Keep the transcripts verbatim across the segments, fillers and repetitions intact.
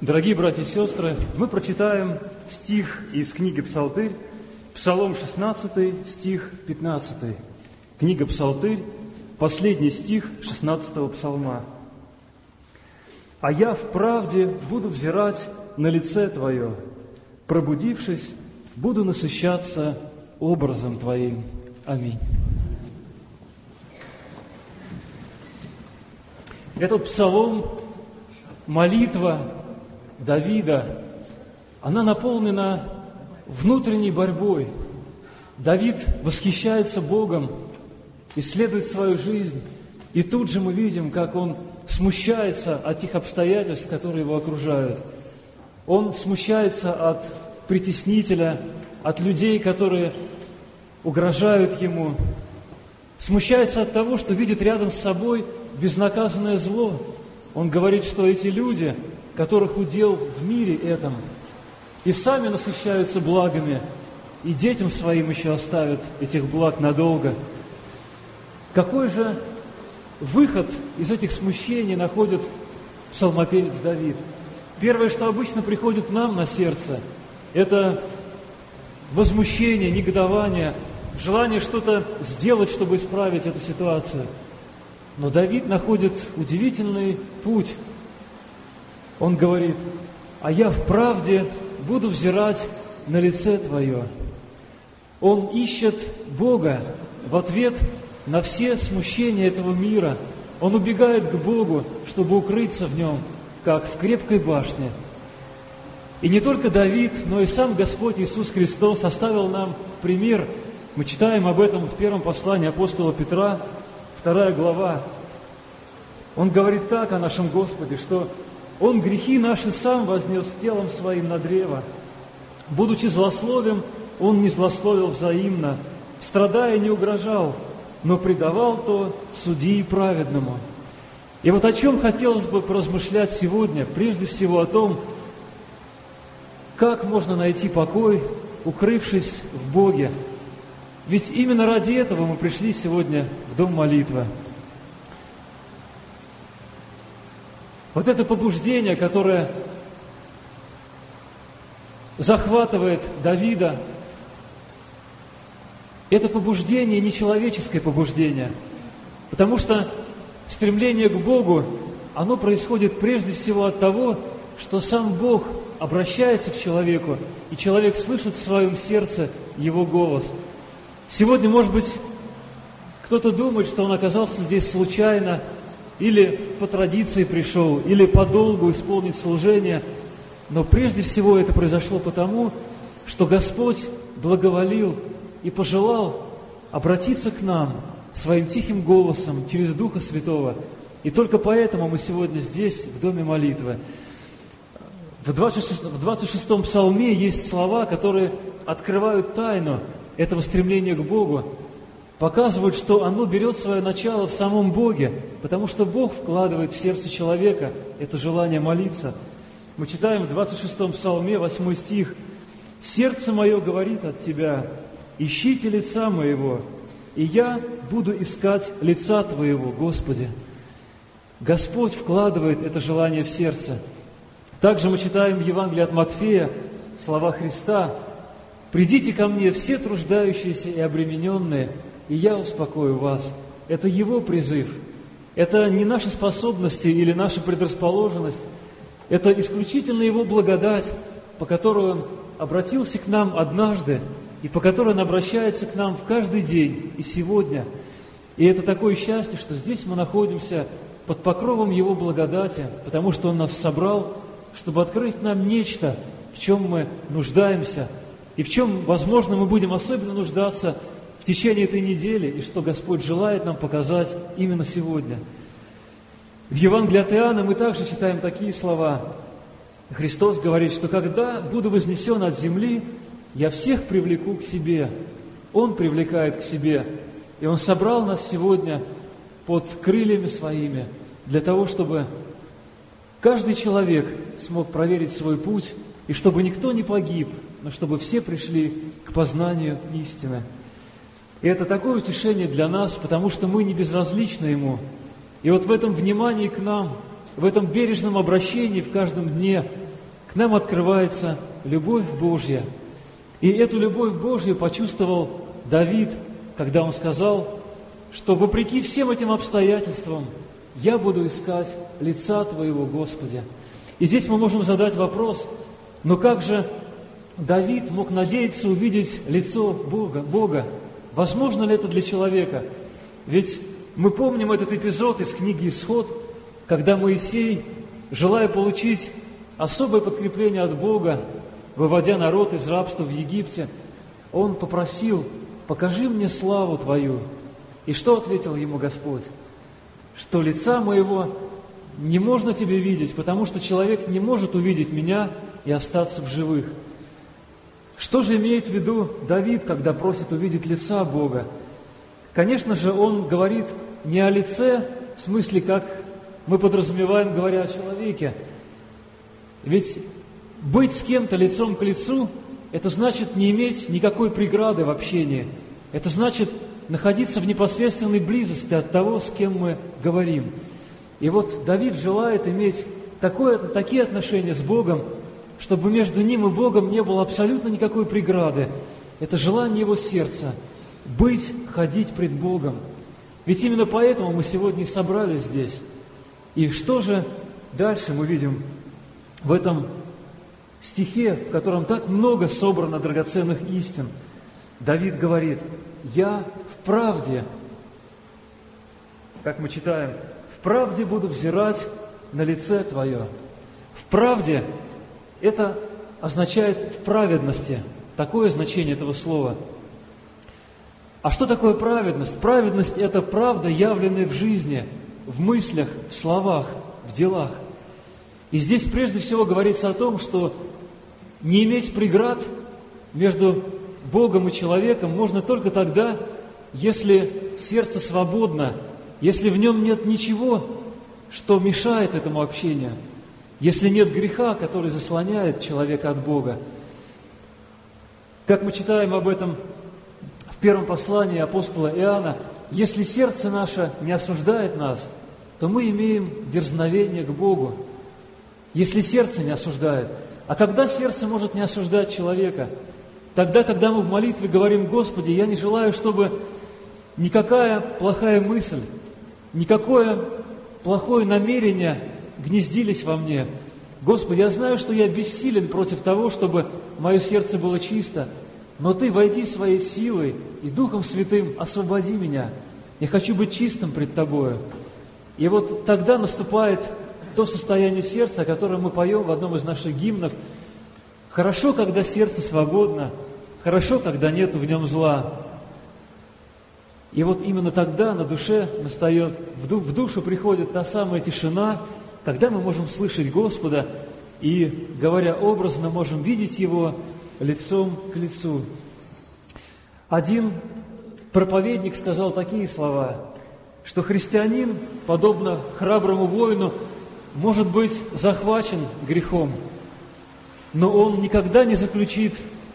Дорогие братья и сестры, мы прочитаем стих из книги «Псалтырь», Псалом шестнадцатый, стих пятнадцатый. Книга «Псалтырь», последний стих шестнадцатого псалма. «А я в правде буду взирать на лице Твое, пробудившись, буду насыщаться образом Твоим». Аминь. Этот псалом, молитва Давида, она наполнена внутренней борьбой. Давид восхищается Богом, исследует свою жизнь, и тут же мы видим, как он смущается от тех обстоятельств, которые его окружают. Он смущается от притеснителя, от людей, которые угрожают ему, смущается от того, что видит рядом с собой безнаказанное зло. Он говорит, что эти люди, которых удел в мире этом, и сами насыщаются благами, и детям своим еще оставят этих благ надолго. Какой же выход из этих смущений находит псалмопевец Давид? Первое, что обычно приходит нам на сердце, это возмущение, негодование, желание что-то сделать, чтобы исправить эту ситуацию. Но Давид находит удивительный путь. Он говорит: «А я в правде буду взирать на лице Твое». Он ищет Бога в ответ на все смущения этого мира. Он убегает к Богу, чтобы укрыться в Нем, как в крепкой башне. И не только Давид, но и сам Господь Иисус Христос оставил нам пример. Мы читаем об этом в первом послании апостола Петра, вторая глава. Он говорит так о нашем Господе, что Он грехи наши сам вознес телом Своим на древо. Будучи злословен, Он не злословил взаимно, страдая не угрожал, но предавал то судьи праведному». И вот о чем хотелось бы поразмышлять сегодня, прежде всего о том, как можно найти покой, укрывшись в Боге. Ведь именно ради этого мы пришли сегодня в Дом молитвы. Вот это побуждение, которое захватывает Давида, это побуждение не человеческое побуждение, потому что стремление к Богу, оно происходит прежде всего от того, что сам Бог обращается к человеку, и человек слышит в своем сердце Его голос. Сегодня, может быть, кто-то думает, что он оказался здесь случайно, или по традиции пришел, или по долгу исполнить служение, но прежде всего это произошло потому, что Господь благоволил и пожелал обратиться к нам своим тихим голосом через Духа Святого. И только поэтому мы сегодня здесь, в Доме молитвы. В двадцать шестом псалме есть слова, которые открывают тайну этого стремления к Богу, показывают, что оно берет свое начало в самом Боге, потому что Бог вкладывает в сердце человека это желание молиться. Мы читаем в двадцать шестом псалме, восьмой стих: «Сердце мое говорит от Тебя, ищите лица моего, и я буду искать лица Твоего, Господи». Господь вкладывает это желание в сердце. Также мы читаем в Евангелии от Матфея слова Христа: «Придите ко мне все труждающиеся и обремененные, и я успокою вас». Это Его призыв. Это не наши способности или наша предрасположенность. Это исключительно Его благодать, по которой Он обратился к нам однажды, и по которой Он обращается к нам в каждый день и сегодня. И это такое счастье, что здесь мы находимся под покровом Его благодати, потому что Он нас собрал, чтобы открыть нам нечто, в чем мы нуждаемся, и в чем, возможно, мы будем особенно нуждаться в течение этой недели, и что Господь желает нам показать именно сегодня. В Евангелии от Иоанна мы также читаем такие слова. Христос говорит, что когда буду вознесен от земли, я всех привлеку к себе. Он привлекает к себе. И Он собрал нас сегодня под крыльями Своими для того, чтобы каждый человек смог проверить свой путь, и чтобы никто не погиб, но чтобы все пришли к познанию истины. И это такое утешение для нас, потому что мы не безразличны Ему. И вот в этом внимании к нам, в этом бережном обращении в каждом дне к нам открывается любовь Божья. И эту любовь Божью почувствовал Давид, когда он сказал, что вопреки всем этим обстоятельствам я буду искать лица Твоего, Господи. И здесь мы можем задать вопрос, но как же Давид мог надеяться увидеть лицо Бога? Бога? Возможно ли это для человека? Ведь мы помним этот эпизод из книги «Исход», когда Моисей, желая получить особое подкрепление от Бога, выводя народ из рабства в Египте, он попросил: «Покажи мне славу Твою». И что ответил ему Господь? Что лица моего не можно тебе видеть, потому что человек не может увидеть меня и остаться в живых. Что же имеет в виду Давид, когда просит увидеть лица Бога? Конечно же, он говорит не о лице, в смысле, как мы подразумеваем, говоря о человеке. Ведь быть с кем-то лицом к лицу – это значит не иметь никакой преграды в общении. Это значит находиться в непосредственной близости от того, с кем мы говорим. И вот Давид желает иметь такое, такие отношения с Богом, чтобы между ним и Богом не было абсолютно никакой преграды. Это желание его сердца – быть, ходить пред Богом. Ведь именно поэтому мы сегодня и собрались здесь. И что же дальше мы видим в этом стихе, в котором так много собрано драгоценных истин? Давид говорит: «Я в правде», как мы читаем, «в правде буду взирать на лице Твое». В правде – это означает в праведности, такое значение этого слова. А что такое праведность? Праведность – это правда, явленная в жизни, в мыслях, в словах, в делах. И здесь прежде всего говорится о том, что не иметь преград между Богом и человеком можно только тогда, если сердце свободно, если в нем нет ничего, что мешает этому общению, если нет греха, который заслоняет человека от Бога. Как мы читаем об этом в первом послании апостола Иоанна: «Если сердце наше не осуждает нас, то мы имеем дерзновение к Богу». Если сердце не осуждает. А когда сердце может не осуждать человека? Тогда, когда мы в молитве говорим: «Господи, я не желаю, чтобы никакая плохая мысль, никакое плохое намерение гнездились во мне. Господи, я знаю, что я бессилен против того, чтобы мое сердце было чисто, но Ты войди своей силой и Духом Святым освободи меня. Я хочу быть чистым пред Тобою». И вот тогда наступает то состояние сердца, о котором мы поем в одном из наших гимнов. Хорошо, когда сердце свободно, хорошо, когда нету в нем зла. И вот именно тогда на душе настает, в душу приходит та самая тишина, когда мы можем слышать Господа и, говоря образно, можем видеть Его лицом к лицу. Один проповедник сказал такие слова, что христианин, подобно храброму воину, может быть захвачен грехом, но он никогда не заключит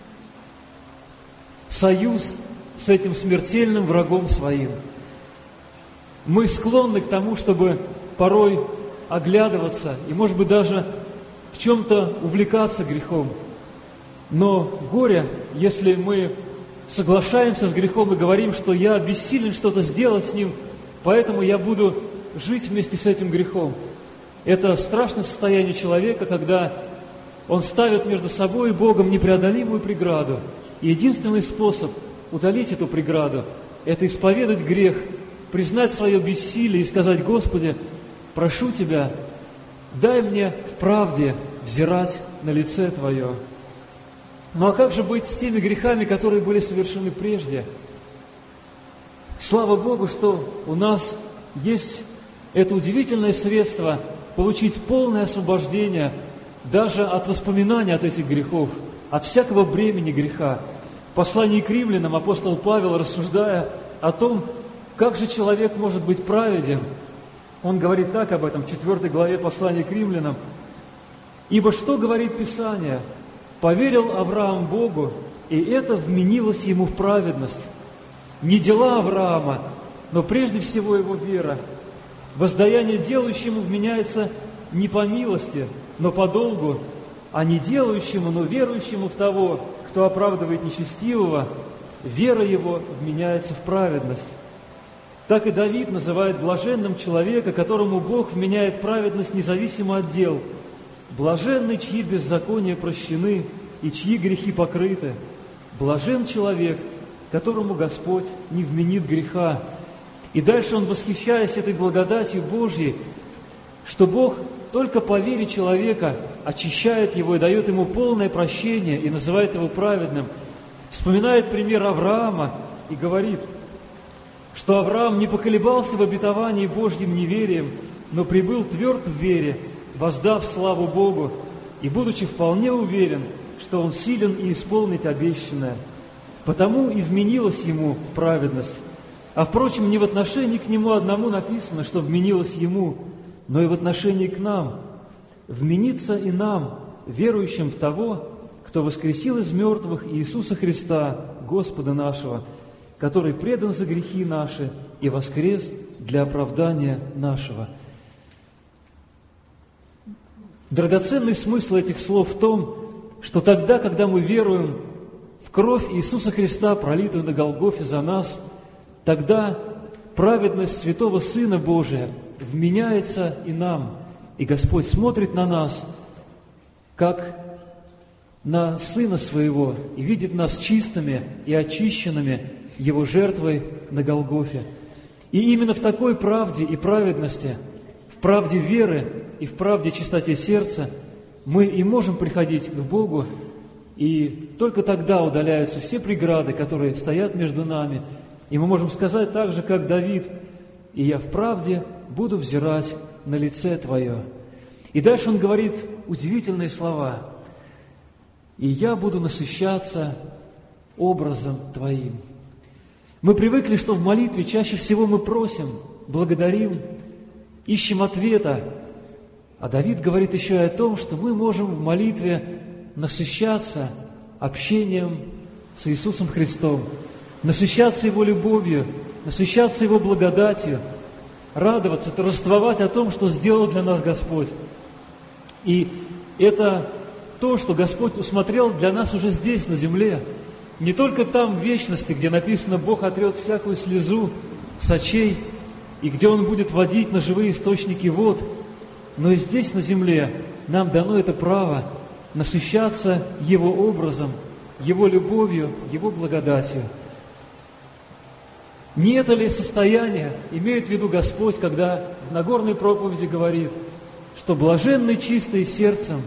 союз с этим смертельным врагом своим. Мы склонны к тому, чтобы порой оглядываться и, может быть, даже в чем-то увлекаться грехом. Но горе, если мы соглашаемся с грехом и говорим, что я бессилен что-то сделать с ним, поэтому я буду жить вместе с этим грехом. Это страшное состояние человека, когда он ставит между собой и Богом непреодолимую преграду. И единственный способ удалить эту преграду – это исповедать грех, признать свое бессилие и сказать: «Господи, прошу Тебя, дай мне в правде взирать на лице Твое». Ну а как же быть с теми грехами, которые были совершены прежде? Слава Богу, что у нас есть это удивительное средство получить полное освобождение даже от воспоминаний от этих грехов, от всякого бремени греха. В послании к римлянам апостол Павел, рассуждая о том, как же человек может быть праведен, он говорит так об этом в четвёртой главе послания к римлянам: «Ибо что говорит Писание? Поверил Авраам Богу, и это вменилось ему в праведность. Не дела Авраама, но прежде всего его вера. Воздаяние делающему вменяется не по милости, но по долгу. а не делающему, но верующему в того, кто оправдывает нечестивого, вера его вменяется в праведность. Так и Давид называет блаженным человека, которому Бог вменяет праведность независимо от дел. Блаженны, чьи беззакония прощены и чьи грехи покрыты. Блажен человек, которому Господь не вменит греха. И дальше он, восхищаясь этой благодатью Божьей, что Бог только по вере человека очищает его и дает ему полное прощение и называет его праведным, вспоминает пример Авраама и говорит, что Авраам не поколебался в обетовании Божьим неверием, но пребыл тверд в вере, воздав славу Богу, и будучи вполне уверен, что он силен и исполнить обещанное. Потому и вменилось ему в праведность. А, впрочем, не в отношении к нему одному написано, что вменилось ему, но и в отношении к нам. Вменится и нам, верующим в того, кто воскресил из мертвых Иисуса Христа, Господа нашего, который предан за грехи наши и воскрес для оправдания нашего. Драгоценный смысл этих слов в том, что тогда, когда мы веруем в кровь Иисуса Христа, пролитую на Голгофе за нас, тогда праведность Святого Сына Божия вменяется и нам, и Господь смотрит на нас, как на Сына Своего, и видит нас чистыми и очищенными Его жертвой на Голгофе. И именно в такой правде и праведности, в правде веры и в правде чистоте сердца мы и можем приходить к Богу, и только тогда удаляются все преграды, которые стоят между нами, и мы можем сказать так же, как Давид: «И я в правде буду взирать на лице Твое». И дальше он говорит удивительные слова: «И я буду насыщаться образом Твоим». Мы привыкли, что в молитве чаще всего мы просим, благодарим, ищем ответа. А Давид говорит еще и о том, что мы можем в молитве насыщаться общением с Иисусом Христом, насыщаться Его любовью, насыщаться Его благодатью, радоваться, торжествовать о том, что сделал для нас Господь. И это то, что Господь усмотрел для нас уже здесь, на земле. Не только там, в вечности, где написано: «Бог отрет всякую слезу с очей», и где Он будет водить на живые источники вод, но и здесь, на земле, нам дано это право насыщаться Его образом, Его любовью, Его благодатью. Не это ли состояние имеет в виду Господь, когда в Нагорной проповеди говорит, что блаженны чистые сердцем,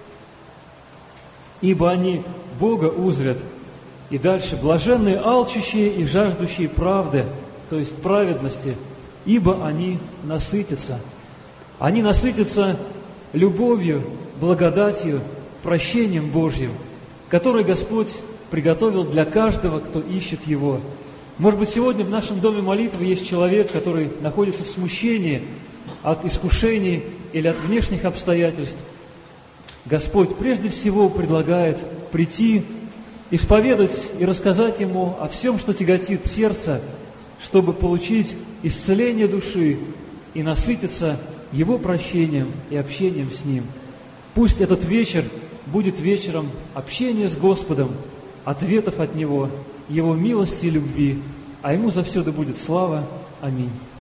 ибо они Бога узрят. И дальше: блаженны алчущие и жаждущие правды, то есть праведности, ибо они насытятся. Они насытятся любовью, благодатью, прощением Божьим, который Господь приготовил для каждого, кто ищет Его. Может быть, сегодня в нашем доме молитвы есть человек, который находится в смущении от искушений или от внешних обстоятельств. Господь прежде всего предлагает прийти, исповедать и рассказать ему о всем, что тяготит сердце, чтобы получить исцеление души и насытиться Его прощением и общением с Ним. Пусть этот вечер будет вечером общения с Господом, ответов от Него, Его милости и любви, а Ему завсегда будет слава. Аминь.